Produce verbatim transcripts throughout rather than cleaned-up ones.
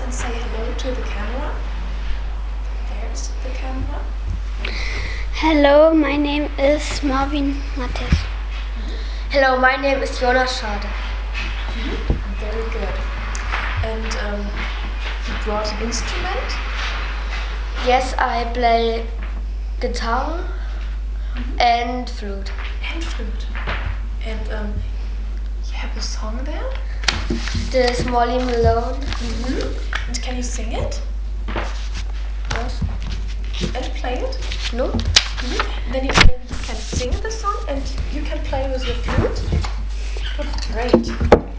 and say hello to the camera. There's the camera. Hello, my name is Marvin Mattes. Mm-hmm. Hello, my name is Jonas Schade. Mm-hmm. Very good. And um, you brought an instrument? Yes, I play guitar mm-hmm. and flute. And flute. And um, you have a song there? This Molly Malone. Mm-hmm. And can you sing it? Yes. And play it? No. Mm-hmm. And then you can, can sing the song and you can play with your flute? Oh, great.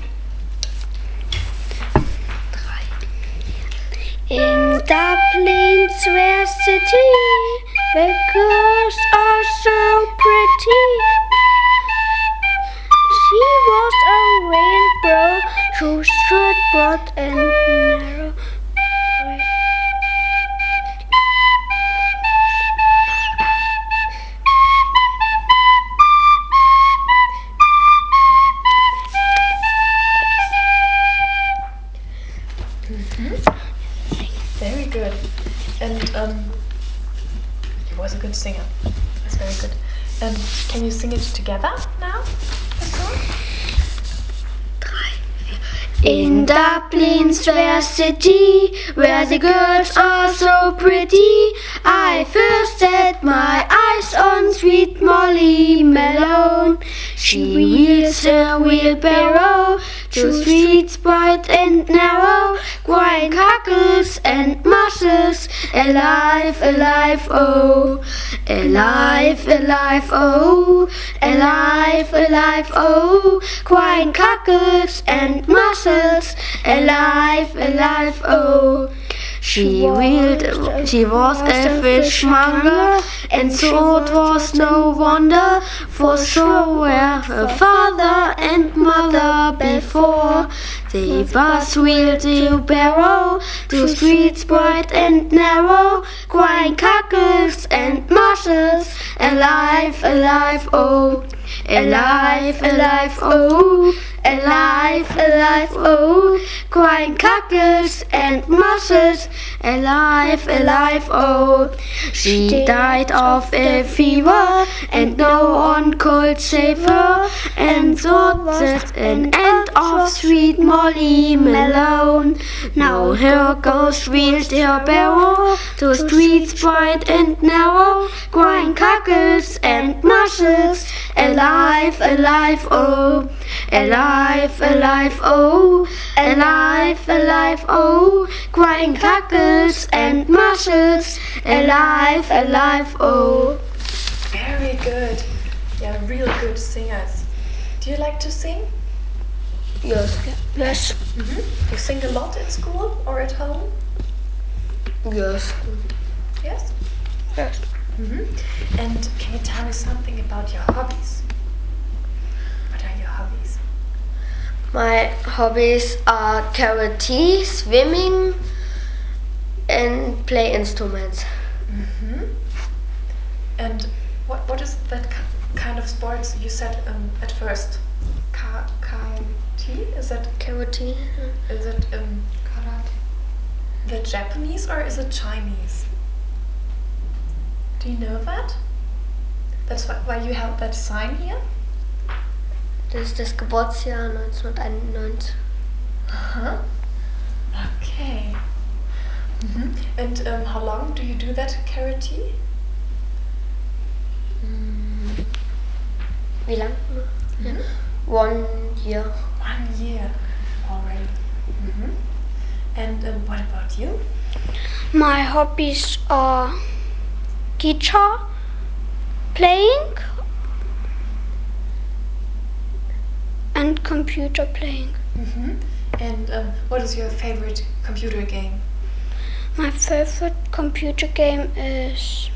In Dublin's West City, the girls are so pretty. She was a real bro, so short, broad and narrow. Mm-hmm. Very good. And um, he was a good singer. That's very good. Um, can you sing it together now? The song? In Dublin's fair city, where the girls are so pretty, I first set my eyes on sweet Molly Malone. She wheels her wheelbarrow through streets bright and narrow, quite cockles and muscles, alive, alive, oh, alive, alive, oh, alive, alive, oh, quite cockles and muscles, alive, alive, oh. She wheeled, she was a fishmonger, and so it was no wonder, for sure were her father and mother before. They bus wheeled the barrow to streets bright and narrow, crying cockles and muscles, alive, alive, oh, alive, alive, oh, alive, alive, oh, crying cockles and muscles, alive, alive, oh. She died of a fever, and no one could save her, and so was an end of sweet Molly Malone. Now her ghost wheels her barrow to streets bright and narrow, crying cockles and muscles, alive, alive, oh, alive, alive, oh, alive, alive, oh, crying cockles and muscles, alive, alive, oh. Very good. Yeah, real good singers. Do you like to sing? Yes. Yes. Mm-hmm. You sing a lot at school or at home? Yes. Yes? Yes. Mm-hmm. And can you tell me something about your hobbies? What are your hobbies? My hobbies are karate, swimming, and play instruments. Mm-hmm. And what what is that kind of sports you said um, at first? Ka karate? Is that Karate. is it um, karate? The Japanese or is it Chinese? Do you know that? That's why, why you have that sign here? Das ist das Geburtsjahr neunzehnhunderteinundneunzig. Uh-huh. Okay. Mm-hmm. And um, how long do you do that karate? Mm. Wie lang? Mm-hmm. One year. One year already. Mm-hmm. And um, what about you? My hobbies are guitar playing and computer playing. Mm-hmm. And um, what is your favorite computer game? My favorite computer game is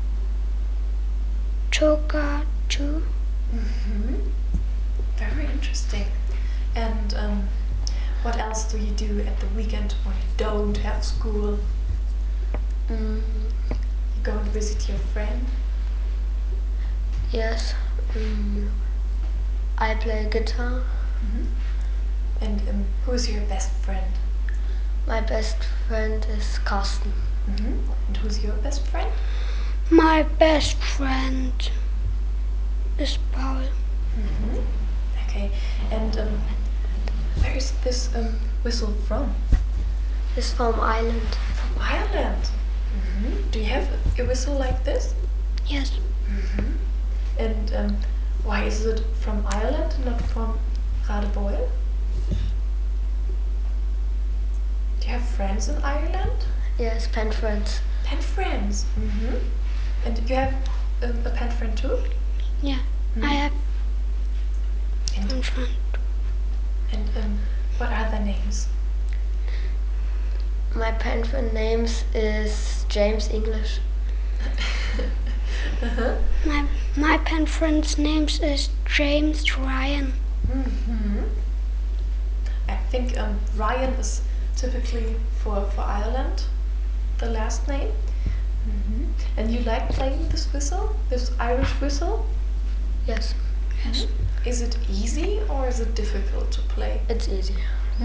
Toga two. Mm-hmm. Very interesting. And um, what else do you do at the weekend when you don't have school? Mm. You go and visit your friend? Yes. Mm. I play guitar. Mm-hmm. And um, who's your best friend? My best friend is Carsten. Mm-hmm. And who's your best friend? My best friend is Paul. Mm-hmm. Okay. And um, where is this um, whistle from? He's from Ireland. From Ireland. Mm-hmm. Do you have a whistle like this? Yes. Mm-hmm. And um, why is it from Ireland, not from Radebeul? Do you have friends in Ireland? Yes, pen friends. Pen friends. Mm-hmm. And you have um, a pen friend too? Yeah. Mm. I have And, one friend. and um, what are their names? My pen friend names is James English. uh-huh. My my pen friend's name is James Ryan. Mm-hmm. I think um, Ryan is typically for, for Ireland, the last name. Mm-hmm. And you like playing this whistle, this Irish whistle? Yes, Yes. Mm-hmm. Is it easy or is it difficult to play? it's easy.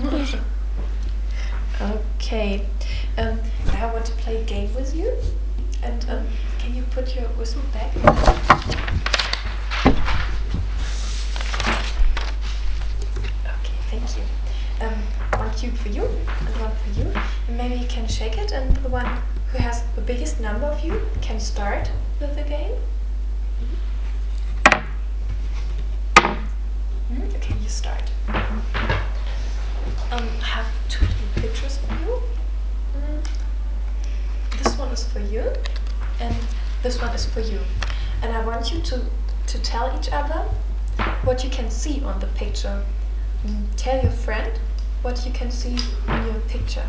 Okay, um, now I want to play a game with you. And um, can you put your whistle back? Okay, thank you. Um, one cube for you and one for you. And maybe you can shake it, and the one who has the biggest number of you can start with the game. Mm, okay, you start. Um, I have two little pictures for you. Mm, this one is for you, and this one is for you. And I want you to, to tell each other what you can see on the picture. Mm, tell your friend what you can see in your picture.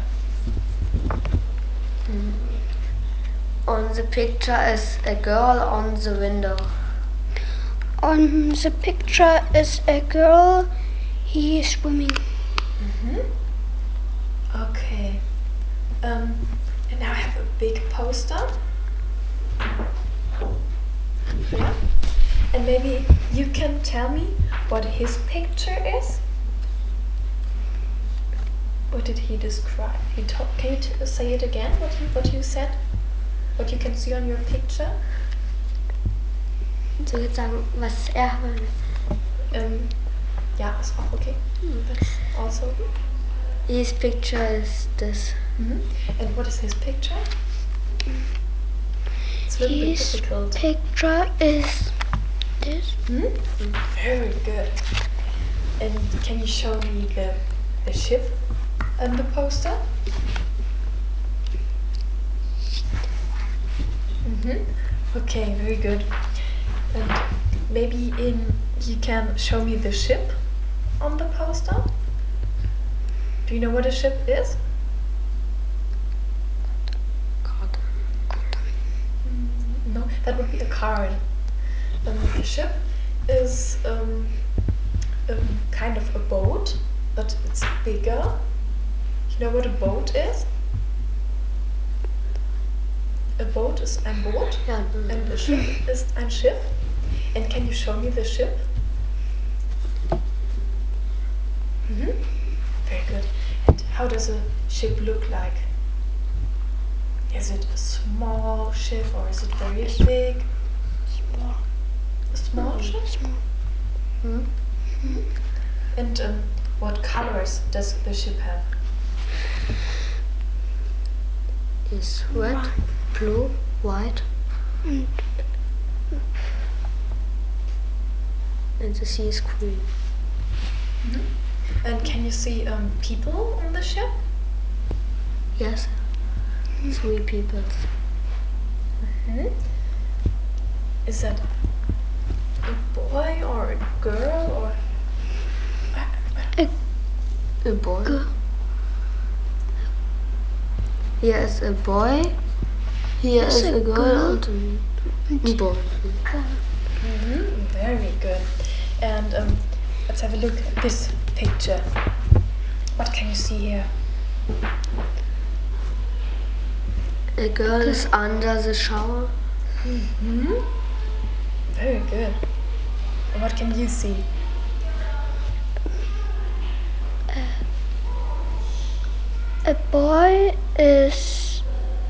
Mm. On the picture is a girl on the window. On the picture is a girl. He is swimming. Mm-hmm. Okay. Um, and now I have a big poster. Yeah. And maybe you can tell me what his picture is. What did he describe? He told, can you t say it again? What you what you said? What you can see on your picture? Soll ich jetzt sagen, was er will? Um, yeah, ist auch okay. That's also. His picture is this. Mm-hmm. And what is his picture? It's a little bit His difficult. picture is this. Hmm? Very good. And can you show me the the ship and the poster? Mm-hmm. Okay, very good. And maybe in you can show me the ship on the poster. Do you know what a ship is? God. Mm, no, that would be a card. Um, a ship is um, um, kind of a boat, but it's bigger. You know what a boat is? A boat is ein Boot, Ja, and a ship is ein Schiff. And can you show me the ship? Mm-hmm. Very good. And how does a ship look like? Is it a small ship or is it very big? Small. A small ship? Small. Hmm? And um, what colors does the ship have? Is red, White. blue, white, And and the sea is green. Mm-hmm. And can you see um, people on the ship? Yes, three people. Mm-hmm. Is that a boy or a girl or? a A boy. girl. Here is a boy. Here Yes, is a a girl, girl. and a boy. Mm-hmm. Very good. And um, let's have a look at this picture. What can you see here? A girl is under the shower. Mm-hmm. Very good. And what can you see? A a boy is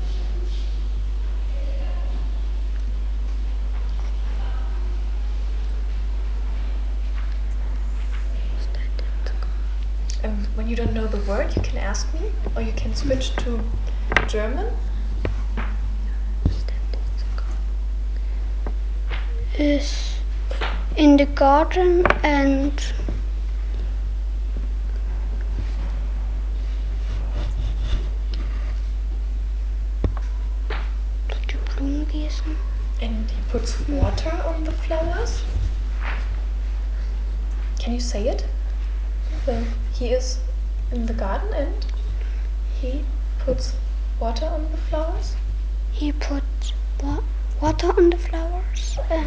Um, when you don't know the word, you can ask me, or you can switch to German. is in the garden and tut die Blumen gießen. And he puts water on the flowers. Can you say it? So he is in the garden and he puts water on the flowers. He puts wa- water on the flowers. Uh,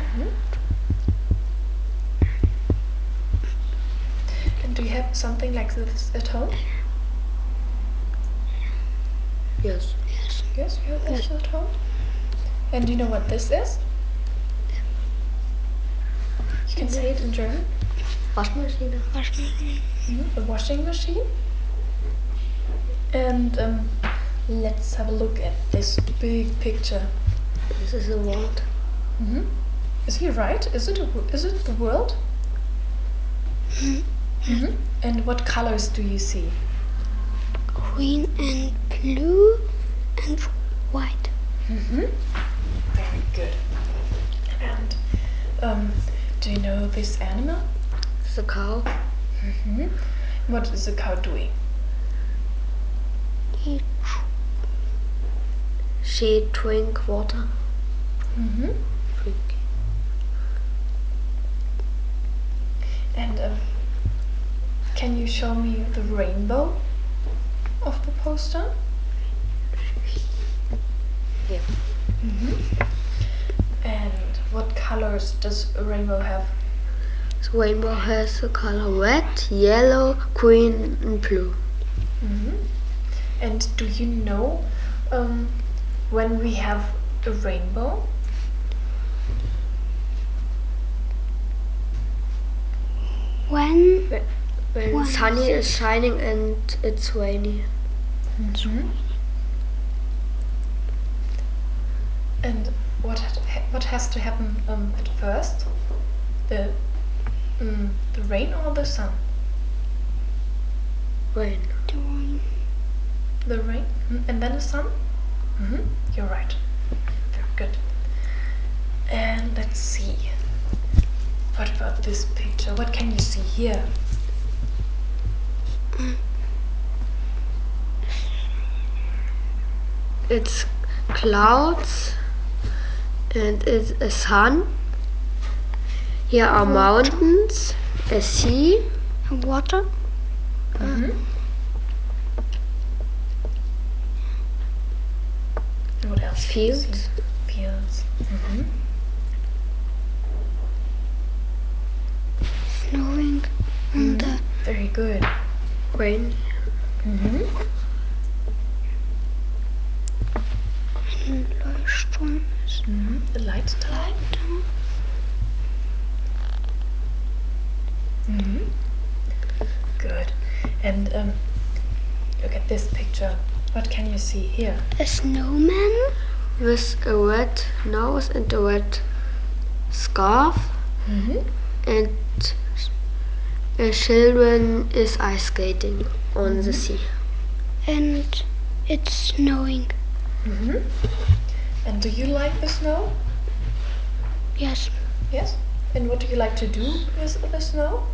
And do you have something like this at home? Yes. yes. Yes, you have this at home. And do you know what this is? You can say it in German. Waschmaschine. Waschmaschine. Mhm, a washing machine. And um, let's have a look at this big picture. This is a world. Mm-hmm. Is he right? Is it a, wo- is it the world? Mm-hmm. And what colors do you see? Green and blue and white. Mm-hmm. Very good. And um, do you know this animal? It's a cow. Mm-hmm. What is the cow doing? He She drink water. Mm-hmm. Drink. And um, can you show me the rainbow of the poster? Yeah. Mm-hmm. And what colors does a rainbow have? The rainbow has the color red, yellow, green, and blue. Mm-hmm. And do you know um, when we have a rainbow? when When, when When sunny is is shining and it's rainy. Mm-hmm. And what ha- what has to happen um, at first? The mm, the rain or the sun? Rain. the rain. The rain, mm, and then the sun. Mm-hmm. You're right. Very good. And let's see. What about this picture? What can you see here? It's clouds and it's a sun. Here are Water. mountains, a sea, And water. Mm-hmm. And what else? can you see? Fields. Fields. Mm-hmm. Snowing. And uh, Very good. rain. Mm-hmm. and Leuchtturm is Mm-hmm. The light tower. light. Mm-hmm. Good. And um, look at this picture. What can you see here? A snowman. With a red nose and a red scarf. Mm-hmm. And a children is ice skating on the sea. And it's snowing. Mm-hmm. And do you like the snow? Yes. Yes. And what do you like to do with the snow?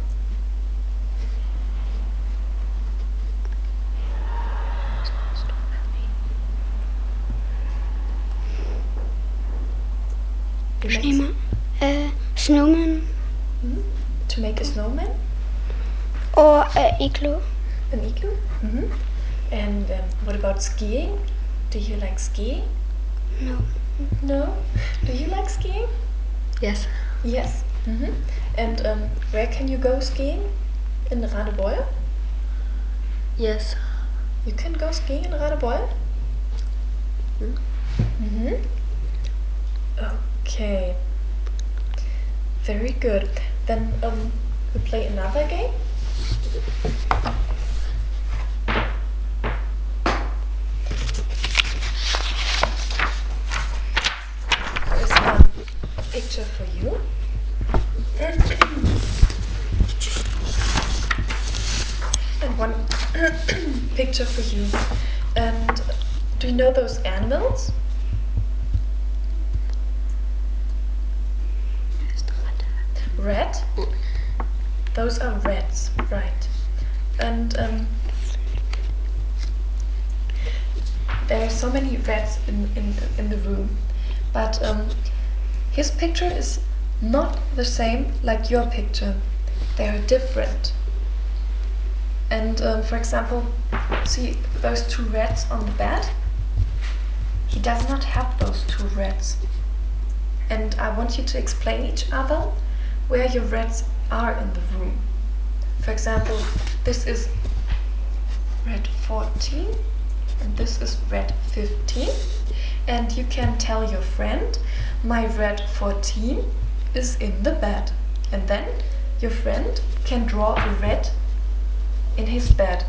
You like Schneemann. Uh, snowman. Mhm. To make a snowman? Or a igloo. An igloo? Mm-hmm. And um, what about skiing? Do you like skiing? No. No? Do you like skiing? Yes. Yes. Mm-hmm. And um, where can you go skiing? In Radebeul? Yes. You can go skiing in Radebeul? Mm. Mm-hmm. Okay. Very good. Then um, we play another game. picture for you. And one picture for you. And do you know those animals? Rat? Those are rats, right. And um, there are so many rats in, in, in the room. But um, his picture is not the same like your picture. They are different. And um, for example, see those two rats on the bed? He does not have those two rats. And I want you to explain each other where your rats are in the room. For example, this is rat fourteen and this is rat fifteen. And you can tell your friend, my rat fourteen is in the bed. And then your friend can draw a rat in his bed.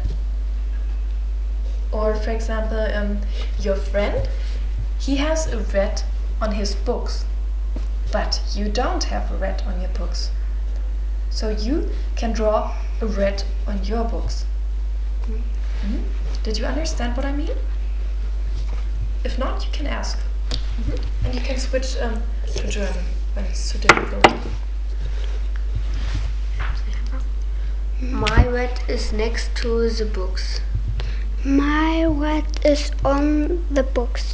Or for example, um, your friend, he has a rat on his books, but you don't have a rat on your books. So you can draw a rat on your books. Mm-hmm. Did you understand what I mean? If not, you can ask. Mm-hmm. And you can switch um, to German when it's too difficult. My rat is next to the books. My rat is on the books.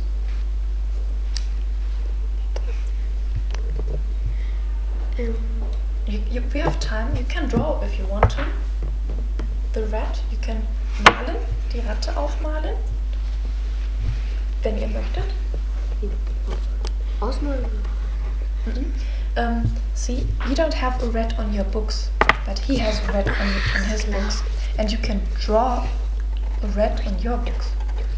Um, You, you, we have time, you can draw if you want to. The rat, you can malen, die Ratte aufmalen, wenn ihr möchtet. Ausmalen. Mm-hmm. Um, see, you don't have a rat on your books, but he has a rat on, on his books. And you can draw a rat on your books.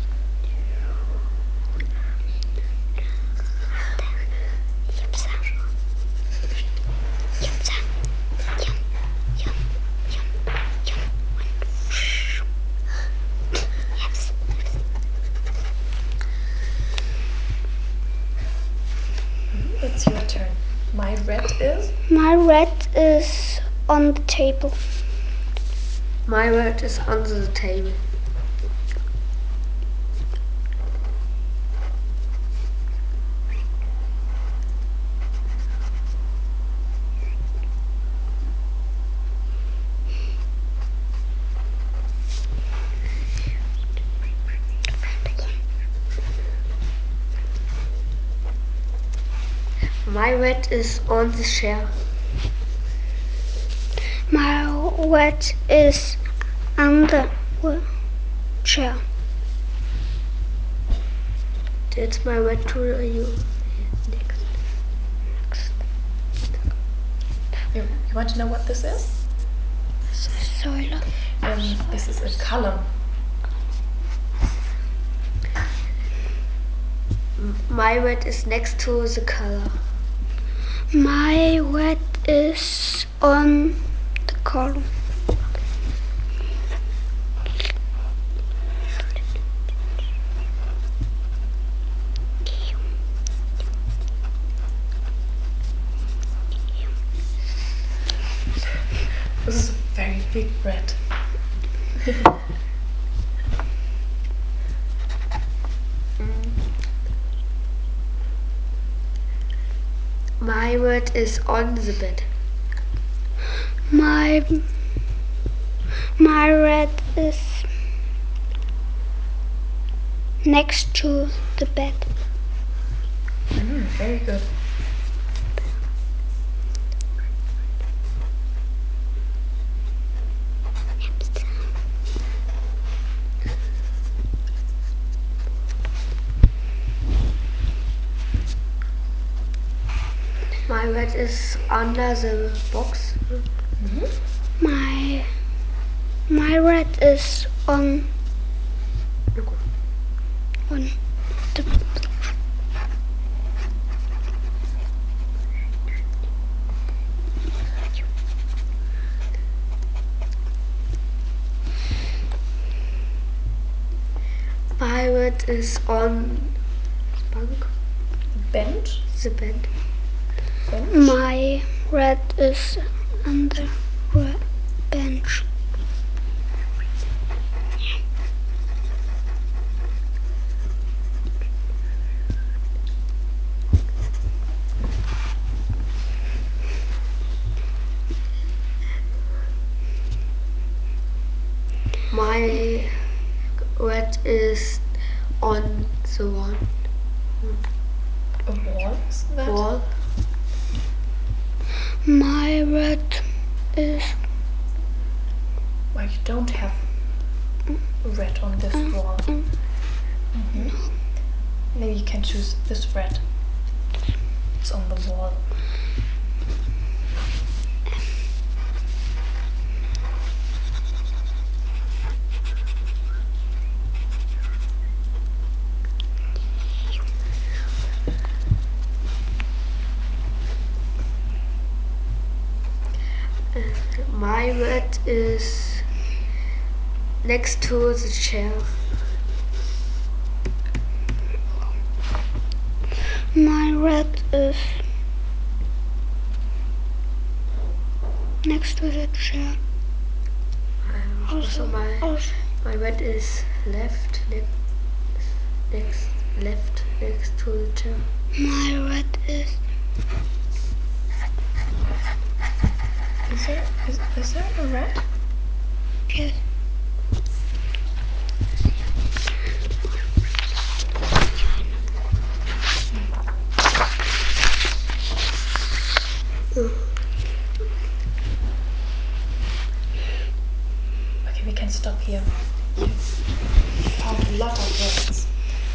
It's your turn. My rat is? My rat is on the table. My rat is under the table. My rat is on the chair. My rat is under the chair. That's my rat to you. Next. Next. You, you want to know what this is? Säule. Um, this is a column. My rat is next to the color. My rat is on the column. This is a very big rat. My rat is on the bed. My my rat is next to the bed. Mm, very good. My rat is under the box. Mm-hmm. My my rat is on on the My rat is on bank. Bench. The bed. Bench. red is on the red bench. My red is on the wall. A wall is that? Wall. My red is Well, you don't have red on this wall. Mhm. Maybe you can choose this red. It's on the wall. My red is next to the chair. my red is next to the chair. Also, my also. my red is left next next left next to the chair. My red is Is there is, is there a red? yes. Okay, we can stop here.